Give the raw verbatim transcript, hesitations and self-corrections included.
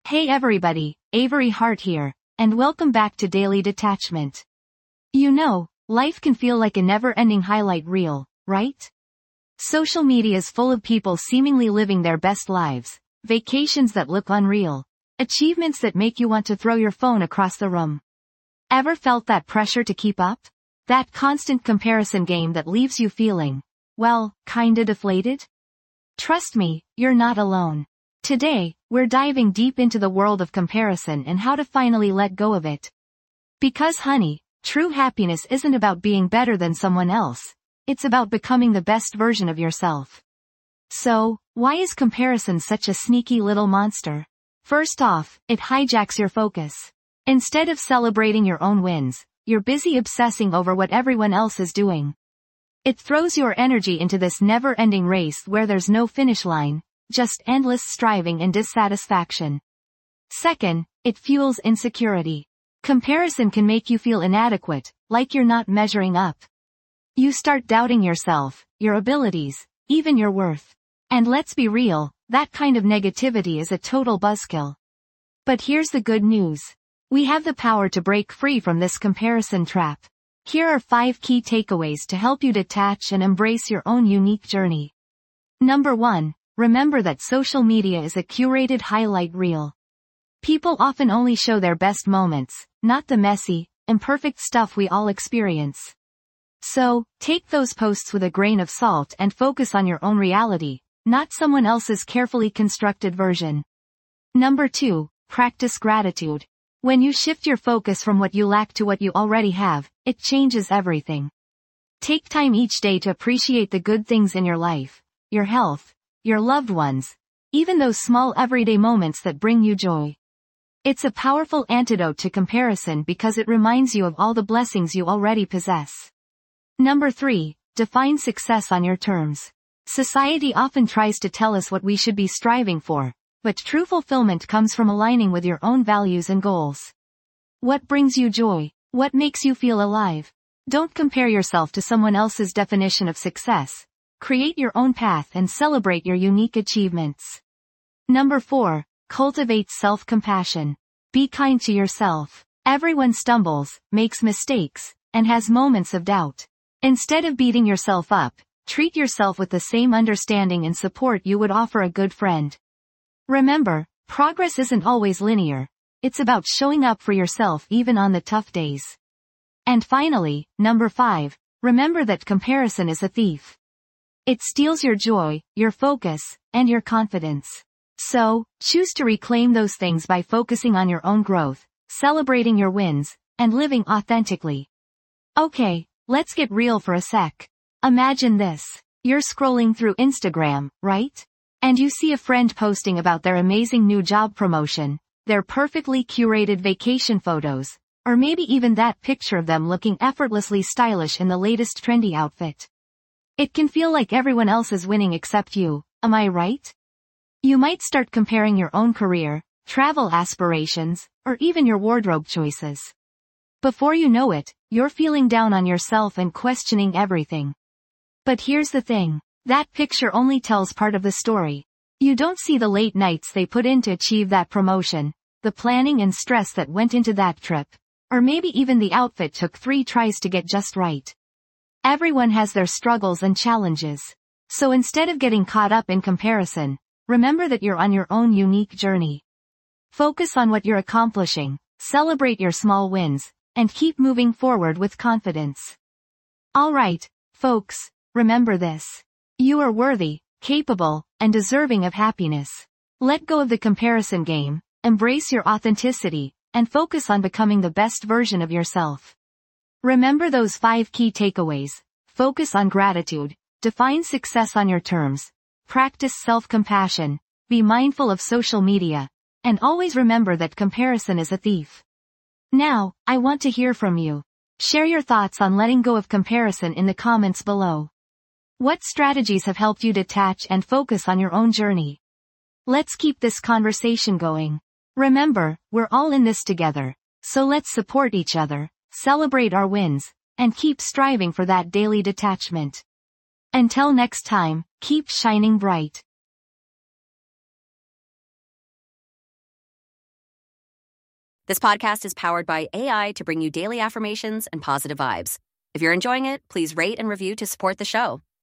Hey everybody, Avery Hart here, and welcome back to Daily Detachment. You know, life can feel like a never-ending highlight reel, right? Social media is full of people seemingly living their best lives, vacations that look unreal, achievements that make you want to throw your phone across the room. Ever felt that pressure to keep up? That constant comparison game that leaves you feeling, well, kinda deflated? Trust me, you're not alone. Today, we're diving deep into the world of comparison and how to finally let go of it. Because honey, true happiness isn't about being better than someone else, it's about becoming the best version of yourself. So, why is comparison such a sneaky little monster? First off, it hijacks your focus. Instead of celebrating your own wins, you're busy obsessing over what everyone else is doing. It throws your energy into this never-ending race where there's no finish line, just endless striving and dissatisfaction. Second, it fuels insecurity. Comparison can make you feel inadequate, like you're not measuring up. You start doubting yourself, your abilities, even your worth. And let's be real, that kind of negativity is a total buzzkill. But here's the good news. We have the power to break free from this comparison trap. Here are five key takeaways to help you detach and embrace your own unique journey. Number one. Remember that social media is a curated highlight reel. People often only show their best moments, not the messy, imperfect stuff we all experience. So, take those posts with a grain of salt and focus on your own reality, not someone else's carefully constructed version. Number two, practice gratitude. When you shift your focus from what you lack to what you already have, it changes everything. Take time each day to appreciate the good things in your life, your health, your loved ones, even those small everyday moments that bring you joy. It's a powerful antidote to comparison because it reminds you of all the blessings you already possess. Number three, define success on your terms. Society often tries to tell us what we should be striving for, but true fulfillment comes from aligning with your own values and goals. What brings you joy? What makes you feel alive? Don't compare yourself to someone else's definition of success. Create your own path and celebrate your unique achievements. Number four, cultivate self-compassion. Be kind to yourself. Everyone stumbles, makes mistakes, and has moments of doubt. Instead of beating yourself up, treat yourself with the same understanding and support you would offer a good friend. Remember, progress isn't always linear. It's about showing up for yourself even on the tough days. And finally, number five, remember that comparison is a thief. It steals your joy, your focus, and your confidence. So, choose to reclaim those things by focusing on your own growth, celebrating your wins, and living authentically. Okay, let's get real for a sec. Imagine this. You're scrolling through Instagram, right? And you see a friend posting about their amazing new job promotion, their perfectly curated vacation photos, or maybe even that picture of them looking effortlessly stylish in the latest trendy outfit. It can feel like everyone else is winning except you, am I right? You might start comparing your own career, travel aspirations, or even your wardrobe choices. Before you know it, you're feeling down on yourself and questioning everything. But here's the thing. That picture only tells part of the story. You don't see the late nights they put in to achieve that promotion, the planning and stress that went into that trip, or maybe even the outfit took three tries to get just right. Everyone has their struggles and challenges. So instead of getting caught up in comparison, remember that you're on your own unique journey. Focus on what you're accomplishing, celebrate your small wins, and keep moving forward with confidence. Alright, folks, remember this. You are worthy, capable, and deserving of happiness. Let go of the comparison game, embrace your authenticity, and focus on becoming the best version of yourself. Remember those five key takeaways. Focus on gratitude, define success on your terms, practice self-compassion, be mindful of social media, and always remember that comparison is a thief. Now, I want to hear from you. Share your thoughts on letting go of comparison in the comments below. What strategies have helped you detach and focus on your own journey? Let's keep this conversation going. Remember, we're all in this together, so let's support each other, celebrate our wins, and keep striving for that daily detachment. Until next time, keep shining bright. This podcast is powered by A I to bring you daily affirmations and positive vibes. If you're enjoying it, please rate and review to support the show.